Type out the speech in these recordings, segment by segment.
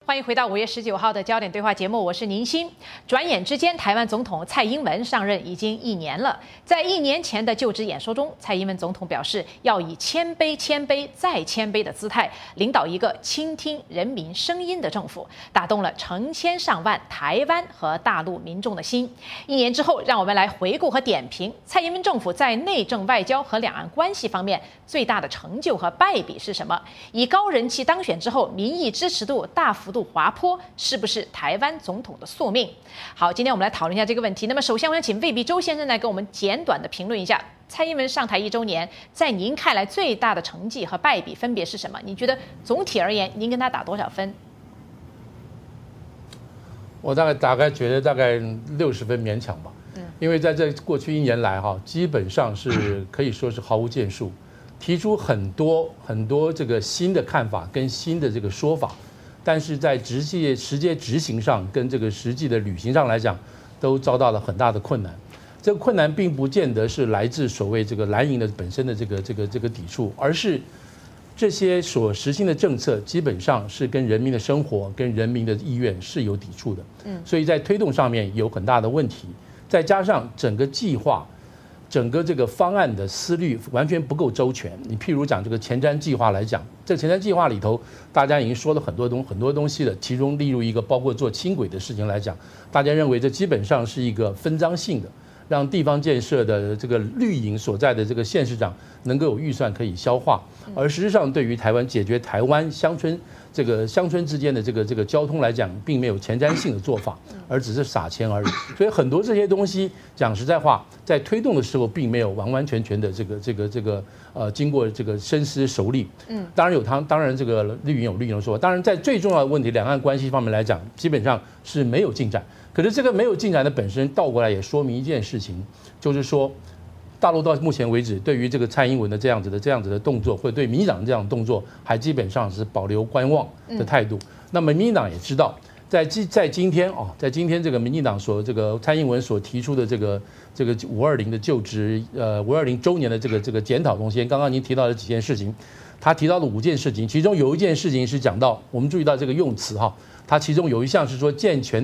欢迎回到5月19号的焦点对话节目，我是宁欣。转眼之间，台湾总统蔡英文上任已经1年了。在1年前的就职演说中，蔡英文总统表示要以谦卑、谦卑再谦卑的姿态，领导一个倾听人民声音的政府，打动了成千上万台湾和大陆民众的心。1年之后，让我们来回顾和点评蔡英文政府在内政、外交和两岸关系方面最大的成就和败笔是什么？以高人气当选之后，民意支持度大幅度滑坡，是不是台湾总统的宿命？好，今天我们来讨论一下这个问题。那么，首先我想请魏必周先生来给我们简短的评论一下蔡英文上台1周年，在您看来最大的成绩和败笔分别是什么？你觉得总体而言，您跟他打多少分？ 我大概觉得大概60分勉强吧。因为在这过去1年来基本上是可以说是毫无建树，提出很多这个新的看法跟新的这个说法。但是在实际执行上跟这个实际的履行上来讲，都遭到了很大的困难。这个困难并不见得是来自所谓这个蓝营的本身的这个抵触，而是这些所实行的政策基本上是跟人民的生活、跟人民的意愿是有抵触的。所以在推动上面有很大的问题，再加上整个计划。整个这个方案的思虑完全不够周全。你譬如讲这个前瞻计划来讲，这前瞻计划里头，大家已经说了很多东西了。其中例如一个包括做轻轨的事情来讲，大家认为这基本上是一个分赃性的，让地方建设的这个绿营所在的这个县市长能够有预算可以消化。而实际上，对于台湾解决台湾乡村之间的这个交通来讲，并没有前瞻性的做法，而只是撒钱而已。所以很多这些东西，讲实在话，在推动的时候，并没有完全的经过这个深思熟虑。当然这个绿营有绿营的说法。当然，在最重要的问题，两岸关系方面来讲，基本上是没有进展。可是这个没有进展的本身，倒过来也说明一件事情，就是说。大陆到目前为止，对于这个蔡英文的这样子的动作，或者对民进党这样的动作，还基本上是保留观望的态度。那么民进党也知道，在今天这个民进党这个蔡英文所提出的这个520的就职520周年的这个检讨中间，刚刚您提到的几件事情，他提到了5件事情，其中有一件事情是讲到，我们注意到这个用词它其中有一项是说健全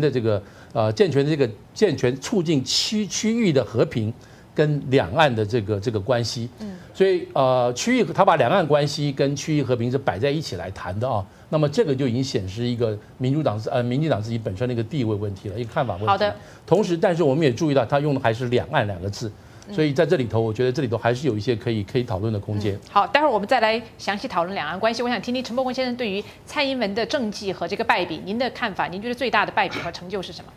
促进区域的和平。跟两岸的这个关系，所以区域他把两岸关系跟区域和平是摆在一起来谈的那么这个就已经显示一个民进党自己本身的一个地位问题了，一个看法问题。 好的。 同时，但是我们也注意到他用的还是两岸2个字，所以在这里头，我觉得这里头还是有一些可以讨论的空间。 好，待会儿我们再来详细讨论两岸关系。我想听听陈伯文先生对于蔡英文的政绩和这个败笔，您的看法？您觉得最大的败笔和成就是什么？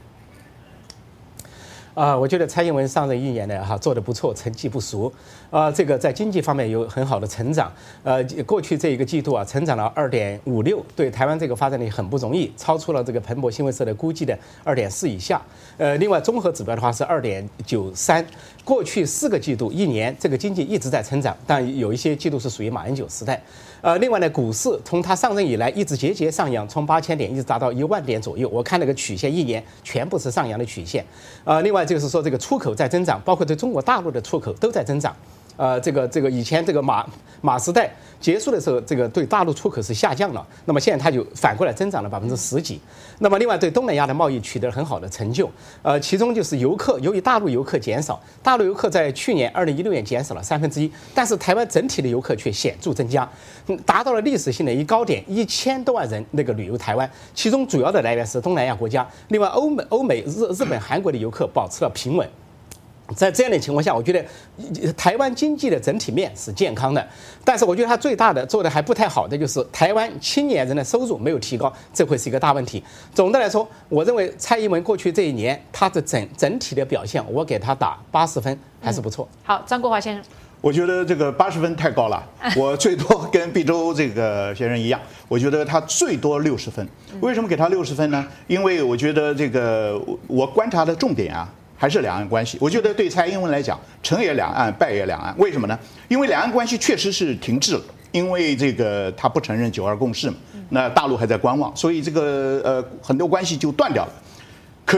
我觉得蔡英文上任1年呢，做得不错，成绩不俗。这个在经济方面有很好的成长。过去这一个季度成长了2.56%，对台湾这个发展力很不容易，超出了这个彭博新闻社的估计的2.4以下。另外综合指标的话是2.93。过去4个季度1年，这个经济一直在成长，但有一些季度是属于马英九时代。另外呢，股市从他上任以来一直节节上扬，从8000点一直达到1万点左右。我看那个曲线1年全部是上扬的曲线。另外就是说这个出口在增长，包括对中国大陆的出口都在增长。这个以前这个马时代结束的时候，这个对大陆出口是下降了，那么现在它就反过来增长了10%几。那么另外对东南亚的贸易取得了很好的成就，其中就是游客，由于大陆游客减少，大陆游客在去年2016年减少了1/3，但是台湾整体的游客却显著增加，达到了历史性的一高点，1000多万人那个旅游台湾，其中主要的来源是东南亚国家，另外欧美日本、韩国的游客保持了平稳。在这样的情况下，我觉得台湾经济的整体面是健康的，但是我觉得它最大的做的还不太好的就是台湾青年人的收入没有提高，这会是一个大问题。总的来说，我认为蔡英文过去这1年他的整体的表现，我给他打80分，还是不错。 好，张国华先生。 我觉得这个80分太高了，我最多跟毕周这个先生一样，我觉得他最多60分。为什么给他60分呢？因为我觉得这个我观察的重点还是两岸关系。我觉得对蔡英文来讲，成也两岸，败也两岸。为什么呢？因为两岸关系确实是停滞了，因为这个他不承认9·2共识嘛，那大陆还在观望，所以这个很多关系就断掉了。可是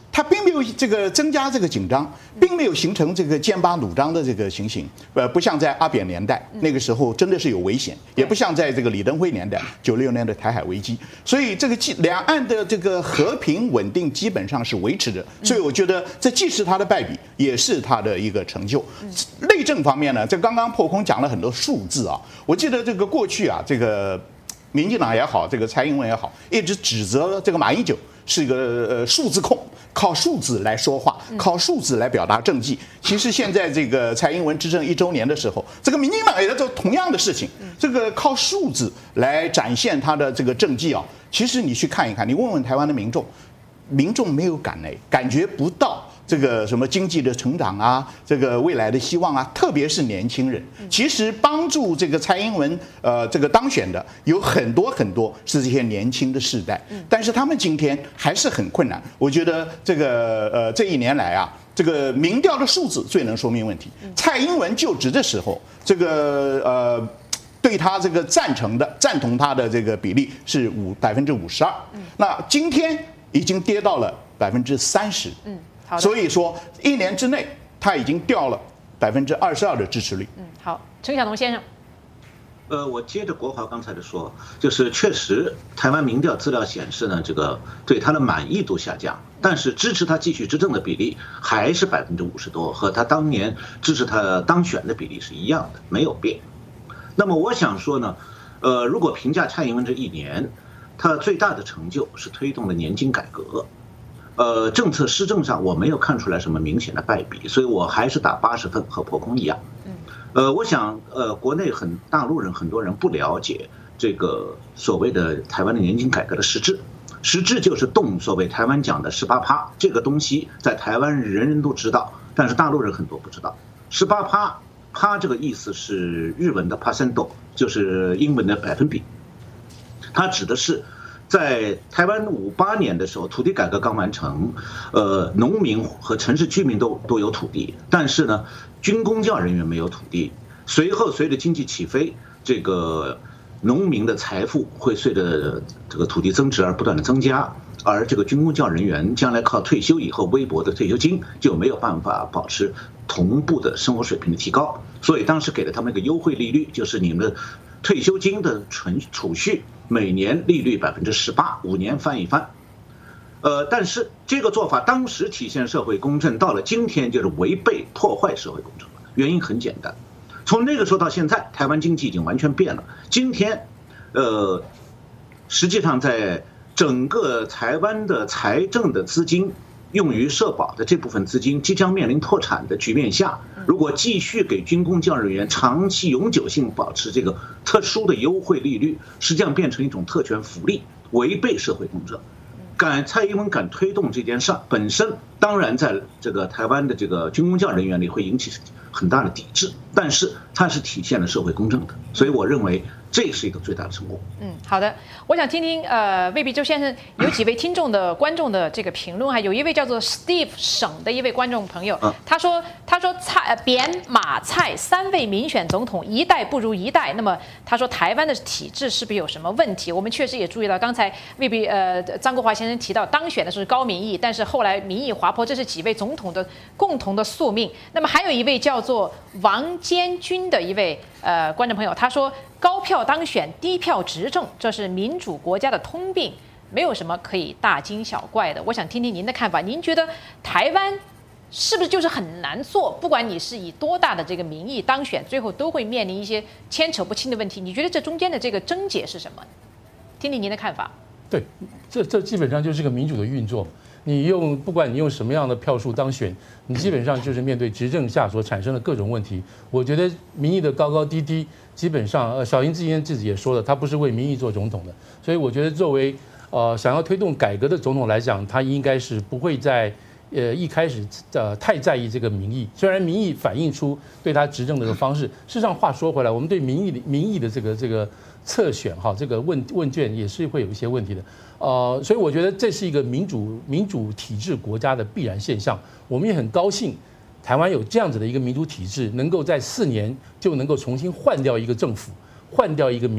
它并没有这个增加这个紧张，并没有形成这个剑拔弩张的这个情形。不像在阿扁年代那个时候真的是有危险，也不像在这个李登辉年代96年的台海危机。所以这个两岸的这个和平稳定基本上是维持着。所以我觉得这既是他的败笔，也是他的一个成就。内政方面呢，这刚刚破空讲了很多数字啊，我记得这个过去啊，这个民进党也好，这个蔡英文也好，一直指责这个马英九是一个数字控。靠数字来说话，靠数字来表达政绩。其实现在这个蔡英文执政1周年的时候，这个民进党也在做同样的事情。这个靠数字来展现他的这个政绩啊，其实你去看一看，你问问台湾的民众，民众没有感觉不到这个什么经济的成长啊，这个未来的希望啊，特别是年轻人。其实帮助这个蔡英文这个当选的有很多是这些年轻的世代，但是他们今天还是很困难。我觉得这个这一年来啊，这个民调的数字最能说明问题。蔡英文就职的时候，这个对他这个赞同他的这个比例是52%，那今天已经跌到了30%。所以说1年之内，他已经掉了22%的支持率。 好，陈晓农先生。 我接着国华刚才的说，就是确实台湾民调资料显示呢，这个对他的满意度下降，但是支持他继续执政的比例还是50%多，和他当年支持他当选的比例是一样的，没有变。那么我想说呢，如果评价蔡英文这1年，他最大的成就是推动了年金改革。政策施政上我没有看出来什么明显的败笔，所以我还是打80分，和破空一样。我想国内大陆人很多人不了解这个所谓的台湾的年金改革的实质，实质就是动所谓台湾讲的18%，这个东西在台湾人人都知道，但是大陆人很多不知道。18%这个意思是日文的 percent， 就是英文的百分比，它指的是。在台湾58年的时候，土地改革刚完成，农民和城市居民都有土地，但是呢，军公教人员没有土地。随后随着经济起飞，这个农民的财富会随着这个土地增值而不断的增加，而这个军公教人员将来靠退休以后微薄的退休金就没有办法保持同步的生活水平的提高，所以当时给了他们一个优惠利率，就是你们的退休金的储蓄。每年利率18%，5年翻一番。但是这个做法当时体现社会公正，到了今天就是违背破坏社会公正了。原因很简单，从那个时候到现在，台湾经济已经完全变了。今天，实际上在整个台湾的财政的资金用于社保的这部分资金即将面临破产的局面下，如果继续给军公教人员长期永久性保持这个特殊的优惠利率，实际上变成一种特权福利，违背社会公正。蔡英文敢推动这件事本身，当然在这个台湾的这个军公教人员里会引起很大的抵制，但是它是体现了社会公正的，所以我认为这是一个最大的成功。 好的，我想听听魏必洲先生有几位观众的这个评论哈，有一位叫做 Steve 省的一位观众朋友，他说扁马蔡3位民选总统一代不如一代，那么他说台湾的体制是不是有什么问题？我们确实也注意到，刚才张国华先生提到当选的是高民意，但是后来民意滑坡，这是几位总统的共同的宿命。那么还有一位叫做王坚军的一位观众朋友，他说高票当选低票执政，这是民主国家的通病，没有什么可以大惊小怪的。我想听听您的看法，您觉得台湾是不是就是很难做？不管你是以多大的这个民意当选，最后都会面临一些牵扯不清的问题。你觉得这中间的这个症结是什么？听听您的看法。 对，这基本上就是个民主的运作。不管你用什么样的票数当选，你基本上就是面对执政下所产生的各种问题。我觉得民意的高高低低，基本上小英自己也说了，他不是为民意做总统的，所以我觉得作为想要推动改革的总统来讲，他应该是不会在一开始太在意这个民意。虽然民意反映出对他执政的方式，事实上话说回来，我们对民意的这个测选这个问卷也是会有一些问题的。所以我觉得这是一个民主体制国家的必然现象。我们也很高兴，台湾有这样子的一个民主体制，能够在4年就能够重新换掉一个政府，换掉一个民意，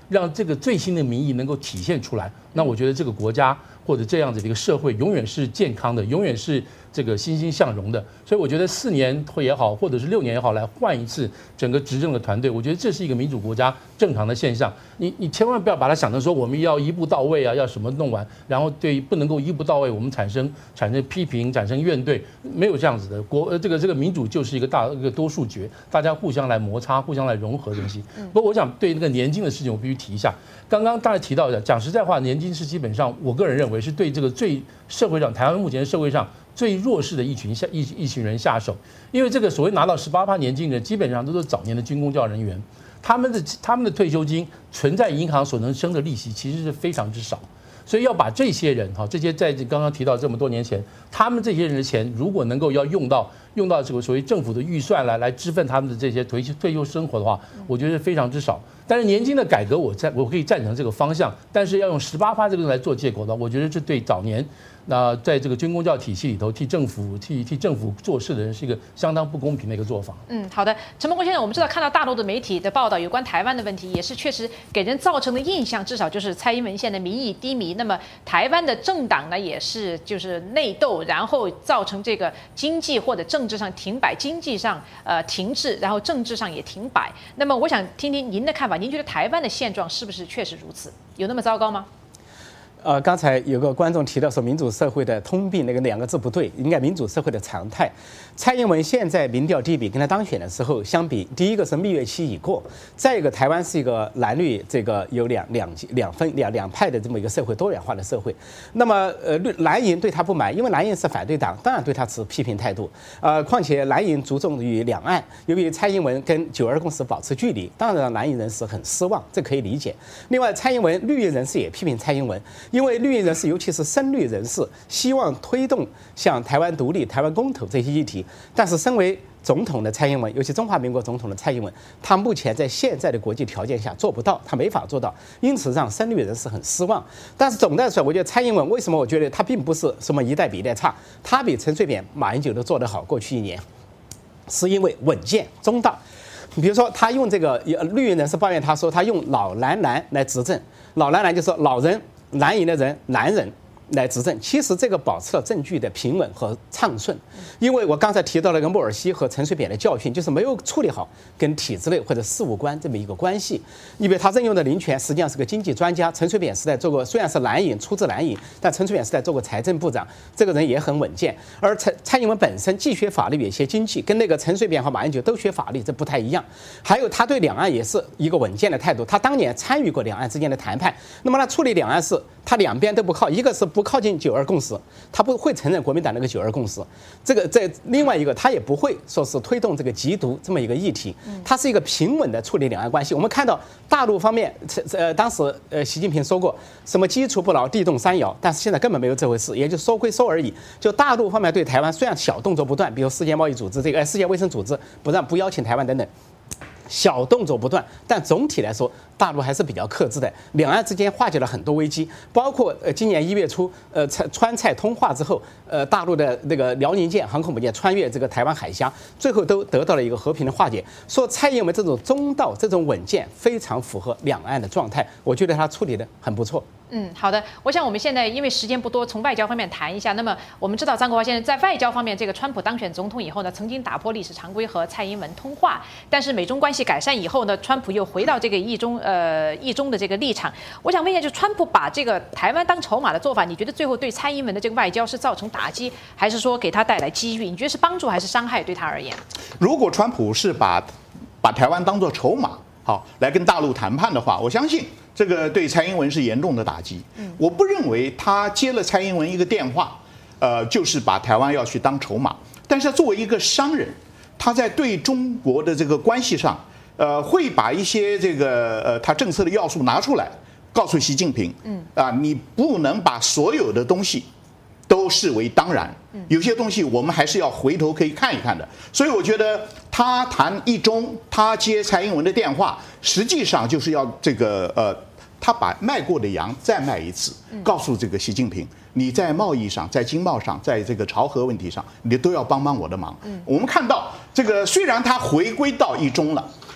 让这个最新的民意能够体现出来，那我觉得这个国家或者这样子的一个社会永远是健康的，永远是这个欣欣向荣的。所以我觉得4年也好，或者是6年也好，来换一次整个执政的团队，我觉得这是一个民主国家正常的现象。你千万不要把它想成说我们要一步到位啊，要什么弄完，然后对不能够一步到位，我们产生批评，产生怨怼，没有这样子的。这个民主就是一个多数决，大家互相来摩擦，互相来融合的东西。不过我想对那个年金的事情，我必须提一下。刚刚大家提到的，讲实在话，年金是基本上我个人认为是对这个社会上台湾目前社会上最弱势的一群人下手，因为这个所谓拿到18%年金人，基本上都是早年的军公教人员，他们的退休金存在银行所能生的利息其实是非常之少，所以要把这些人这些在刚刚提到这么多年前，他们这些人的钱如果能够要用到这个所谓政府的预算来支付他们的这些退休生活的话，我觉得非常之少。但是年金的改革我可以赞成这个方向，但是要用18%这个来做借口的，我觉得这对早年那在这个军公教体系里头替政府做事的人是一个相当不公平的一个做法。 好的，陈伯公先生，我们知道看到大陆的媒体的报道有关台湾的问题，也是确实给人造成的印象，至少就是蔡英文现在民意低迷，那么台湾的政党呢也是就是内斗，然后造成这个经济或者政治上停摆，经济上停滞，然后政治上也停摆。那么我想听听您的看法，您觉得台湾的现状是不是确实如此？有那么糟糕吗？ 刚才有个观众提到说民主社会的通病，那个2个字不对，应该民主社会的常态。蔡英文现在民调低比，跟他当选的时候相比，第一个是蜜月期已过，再一个台湾是一个蓝绿这个有两派的这么一个社会，多元化的社会。那么蓝营对他不满，因为蓝营是反对党，当然对他持批评态度。况且蓝营着重于两岸，由于蔡英文跟9·2共识保持距离，当然让蓝营人士很失望，这可以理解。另外，蔡英文绿营人士也批评蔡英文，因为绿营人士尤其是深绿人士希望推动像台湾独立、台湾公投这些议题。但是，身为总统的蔡英文，尤其中华民国总统的蔡英文，他目前在现在的国际条件下做不到，他没法做到，因此让深绿人士很失望。但是总的来说，我觉得蔡英文为什么我觉得他并不是什么一代比一代差，他比陈水扁、马英九都做得好。过去1年，是因为稳健中道。比如说，他用这个绿营人士抱怨他说，他用老蓝来执政，老蓝就是老人、蓝营的人、男人。来执政，其实这个保持了政局的平稳和畅顺，因为我刚才提到了一个莫尔西和陈水扁的教训，就是没有处理好跟体制内或者事务官这么一个关系。因为他任用的林权实际上是个经济专家，陈水扁时代做过，虽然是蓝营出自蓝营，但陈水扁时代做过财政部长，这个人也很稳健。而蔡英文本身既学法律也学经济，跟那个陈水扁和马英九都学法律，这不太一样。还有他对两岸也是一个稳健的态度，他当年参与过两岸之间的谈判，那么他处理两岸事，他两边都不靠，一个是不靠近9·2共识，他不会承认国民党那个9·2共识。这个在另外一个，他也不会说是推动这个缉毒这么一个议题，他是一个平稳的处理两岸关系。我们看到大陆方面，当时习近平说过什么基础不牢，地动山摇，但是现在根本没有这回事，也就说归说而已。就大陆方面对台湾虽然小动作不断，比如世界贸易组织世界卫生组织不邀请台湾等等。小动作不断，但总体来说，大陆还是比较克制的。两岸之间化解了很多危机，包括今年1月初，川蔡通话之后，大陆的那个辽宁舰航空母舰穿越这个台湾海峡，最后都得到了一个和平的化解。说蔡英文这种中道、这种稳健，非常符合两岸的状态，我觉得他处理得很不错。 好的。我想我们现在因为时间不多，从外交方面谈一下。那么我们知道张国华先生在外交方面，这个川普当选总统以后呢，曾经打破历史常规和蔡英文通话，但是美中关系改善以后呢，川普又回到这个一中的这个立场。我想问一下，就川普把这个台湾当筹码的做法，你觉得最后对蔡英文的这个外交是造成打击，还是说给他带来机遇？你觉得是帮助还是伤害？对他而言， 如果川普是把台湾当作筹码，好来跟大陆谈判的话，我相信这个对蔡英文是严重的打击。我不认为他接了蔡英文一个电话，就是把台湾要去当筹码。但是作为一个商人，他在对中国的这个关系上，会把一些这个他政策的要素拿出来，告诉习近平，你不能把所有的东西都视为当然，有些东西我们还是要回头可以看一看的。所以我觉得他谈一中，他接蔡英文的电话，实际上就是要这个他把卖过的羊再卖一次，告诉这个习近平，你在贸易上、在经贸上、在这个朝核问题上，你都要帮我的忙。我们看到这个虽然他回归到一中了，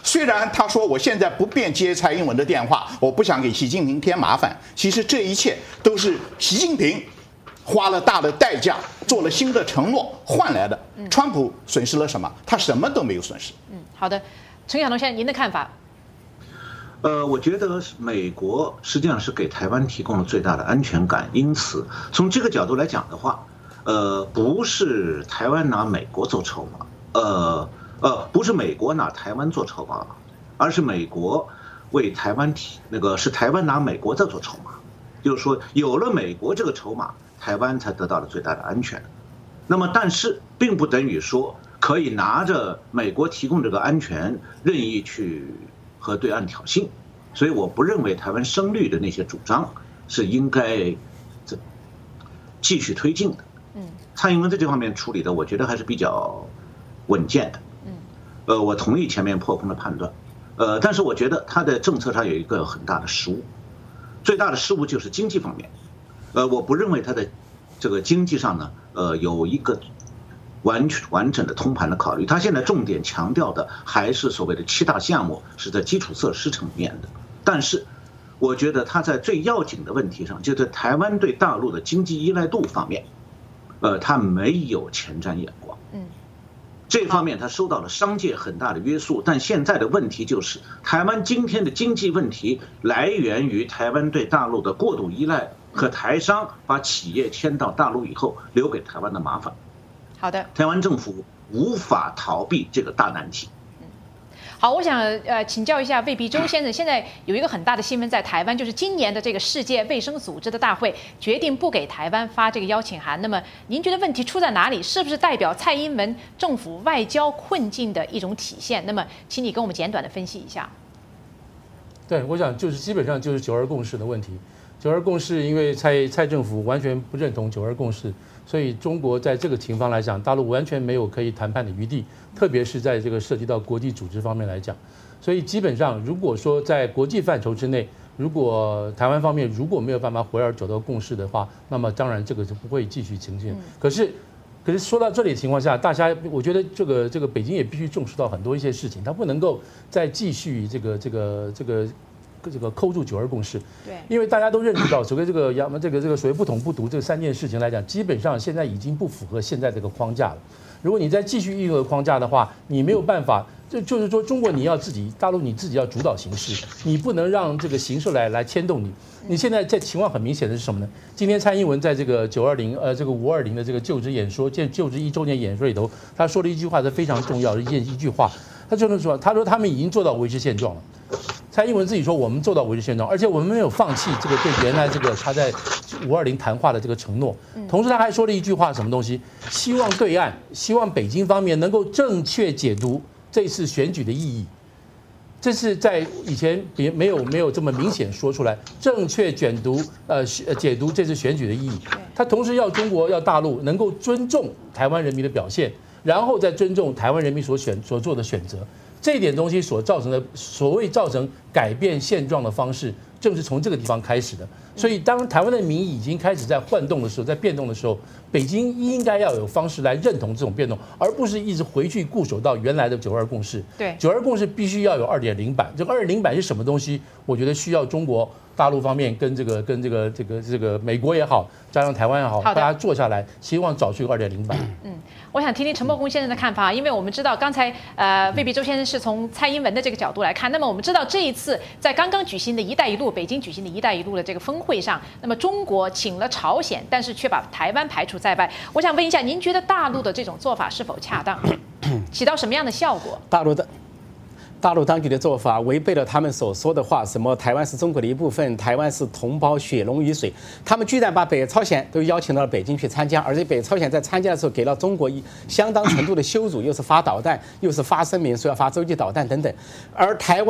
虽然他说我现在不便接蔡英文的电话，我不想给习近平添麻烦，其实这一切都是习近平花了大的代价，做了新的承诺换来的。川普损失了什么？他什么都没有损失。 好的，陈晓东先生，您的看法？ 我觉得美国实际上是给台湾提供了最大的安全感，因此从这个角度来讲的话，不是台湾拿美国做筹码，不是美国拿台湾做筹码，而是美国为台湾是台湾拿美国在做筹码，就是说有了美国这个筹码，台湾才得到了最大的安全。那么，但是并不等于说可以拿着美国提供这个安全任意去和对岸挑衅，所以我不认为台湾声律的那些主张是应该继续推进的。蔡英文在这方面处理的，我觉得还是比较稳健的。我同意前面破空的判断。但是我觉得他的政策上有一个很大的失误，最大的失误就是经济方面。我不认为他的这个经济上呢，有一个完整的通盘的考虑。他现在重点强调的还是所谓的7大项目，是在基础设施层面的。但是，我觉得他在最要紧的问题上，就是台湾对大陆的经济依赖度方面，他没有前瞻眼光。这方面他受到了商界很大的约束。但现在的问题就是，台湾今天的经济问题来源于台湾对大陆的过度依赖和台商把企业迁到大陆以后留给台湾的麻烦。 好的， 台湾政府无法逃避这个大难题。 好，我想请教一下魏必洲先生，现在有一个很大的新闻在台湾，就是今年的这个世界卫生组织的大会决定不给台湾发这个邀请函。那么您觉得问题出在哪里？是不是代表蔡英文政府外交困境的一种体现？那么请你跟我们简短的分析一下。 对，我想就是基本上就是9·2共识的问题。9·2共识，因为蔡政府完全不认同9·2共识，所以中国在这个情况来讲，大陆完全没有可以谈判的余地，特别是在这个涉及到国际组织方面来讲。所以基本上，如果说在国际范畴之内，如果台湾方面如果没有办法回到9·2共识的话，那么当然这个就不会继续呈现。可是说到这里的情况下，大家我觉得这个北京也必须重视到很多一些事情，它不能够再继续这个扣住9·2共识， 对， 因为大家都认识到，所谓这个所谓不统不独这3件事情来讲，基本上现在已经不符合现在这个框架了。如果你再继续运用框架的话，你没有办法，就是说中国你要大陆你自己要主导形势，你不能让这个形势来牵动你。你现在在情况很明显的是什么呢？今天蔡英文在这个920这个520的这个就职演说，就职1周年演说里头，他说了一句话是非常重要的一句话，他就是说，他说他们已经做到维持现状了。蔡英文自己说，我们做到维持现状，而且我们没有放弃这个对原来这个他在520谈话的这个承诺。同时，他还说了一句话，什么东西？希望对岸，希望北京方面能够正确解读这次选举的意义。这是在以前没有这么明显说出来，正确解读这次选举的意义。他同时要中国要大陆能够尊重台湾人民的表现，然后再尊重台湾人民所做的选择。这一点东西所造成的所谓造成改变现状的方式，正是从这个地方开始的。所以，当台湾的民意已经开始在换动的时候，在变动的时候，北京应该要有方式来认同这种变动，而不是一直回去固守到原来的9·2共识。 对 ，9·2共识必须要有2.0版。这个2.0版是什么东西？我觉得需要中国大陆方面跟这个美国也好，加上台湾也好，大家坐下来，希望找出一个2.0版。 我想听听陈伯宏先生的看法，因为我们知道刚才魏必洲先生是从蔡英文的这个角度来看，那么我们知道这一次在刚刚举行的北京举行的“一带一路”的这个峰会上，那么中国请了朝鲜，但是却把台湾排除在外。我想问一下，您觉得大陆的这种做法是否恰当，起到什么样的效果？ 大陆当局的做法违背了他们所说的话，什么台湾是中国的一部分，台湾是同胞，血浓于水。他们居然把北朝鲜都邀请到了北京去参加，而且北朝鲜在参加的时候给了中国相当程度的羞辱，又是发导弹，又是发声明说要发洲际导弹等等。而台湾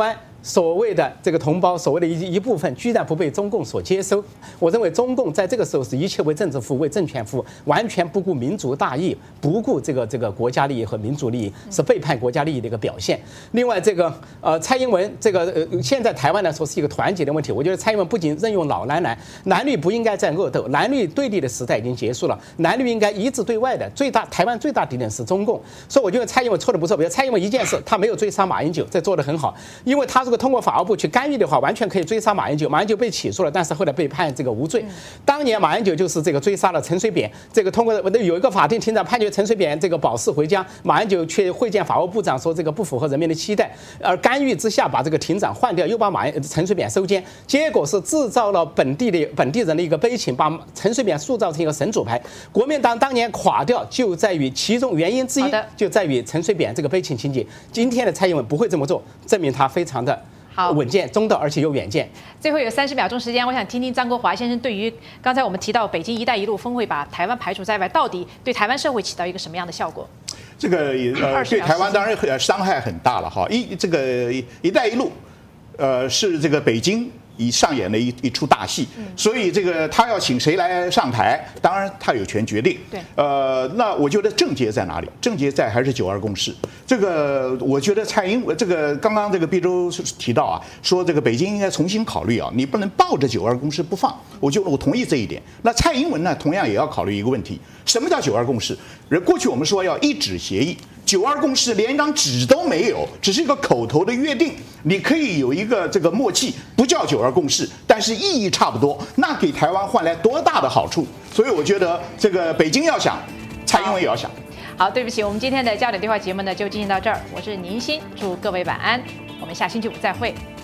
所谓的这个同胞，所谓的一部分，居然不被中共所接收。我认为中共在这个时候是一切为政治服务、为政权服务，完全不顾民族大义，不顾这个国家利益和民族利益，是背叛国家利益的一个表现。另外，蔡英文现在台湾来说是一个团结的问题。我觉得蔡英文不仅任用老蓝绿不应该再恶斗，蓝绿对立的时代已经结束了，蓝绿应该一致对外的。台湾最大敌人是中共，所以我觉得蔡英文错的不错。比如蔡英文一件事，他没有追杀马英九，这做得很好，因为他如果通过法务部去干预的话，完全可以追杀马英九。马英九被起诉了，但是后来被判无罪。当年马英九就是追杀了陈水扁，通过有一个法庭庭长判决陈水扁保释回家，马英九却会见法务部长说不符合人民的期待，而干预之下把庭长换掉，又把陈水扁收监，结果是制造了本地人的一个悲情，把陈水扁塑造成一个神主牌。国民党当年垮掉就在于其中原因之一，就在于陈水扁这个悲情情节。今天的蔡英文不会这么做，证明他非常的稳健、中道，而且有远见。 最后有30秒钟时间，我想听听张国华先生对于刚才我们提到北京“一带一路”峰会把台湾排除在外，到底对台湾社会起到一个什么样的效果？ 这个对台湾当然伤害很大了哈。这个“一带一路”，是这个北京上演了一出大戏，所以他要请谁来上台，当然他有权决定。 对， 那我觉得症结在哪里？症结在还是9·2共识。我觉得蔡英文刚刚毕州提到啊，说北京应该重新考虑啊，你不能抱着9·2共识不放。我同意这一点。那蔡英文呢，同样也要考虑一个问题：什么叫9·2共识？过去我们说要一纸协议。9·2共识连一张纸都没有，只是一个口头的约定。你可以有一个默契，不叫9·2共识，但是意义差不多，那给台湾换来多大的好处？所以我觉得北京要想，蔡英文也要想。 好，对不起，我们今天的焦点对话节目呢就进行到这儿，我是宁欣，祝各位晚安，我们下星期五再会。